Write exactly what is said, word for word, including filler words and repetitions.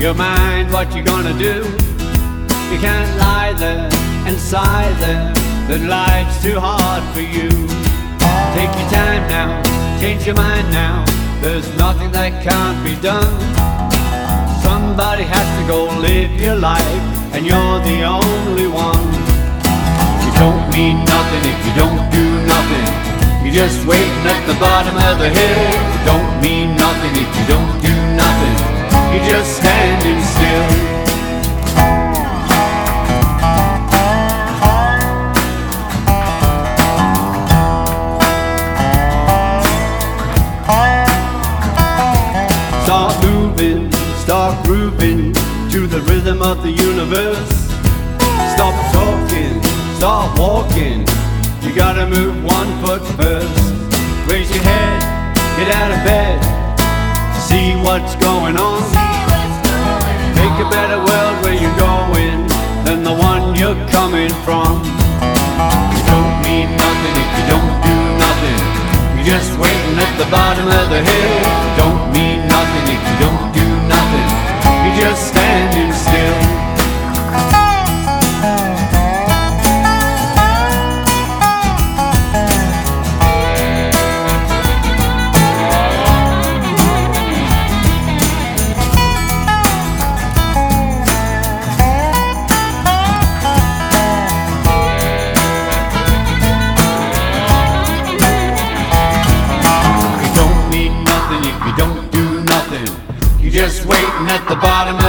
your mind what you're gonna do. You can't lie there and sigh there, that life's too hard for you. Take your time now, change your mind now, there's nothing that can't be done. Somebody has to go live your life, and you're the only one. You don't mean nothing if you don't do nothing. You're just waiting at the bottom of the hill. You don't mean nothing if you don't do nothing. You're just standing still. Start moving, start grooving to the rhythm of the universe. Stop talking, start walking. You gotta move one foot first. Raise your head, get out of bed, see what's going on. Make a better world where you're going than the one you're coming from. You don't mean nothing if you don't do nothing. You're just waiting at the bottom of the hill. You don't mean nothing if you don't do nothing. You're just standing still. Just waiting at the bottom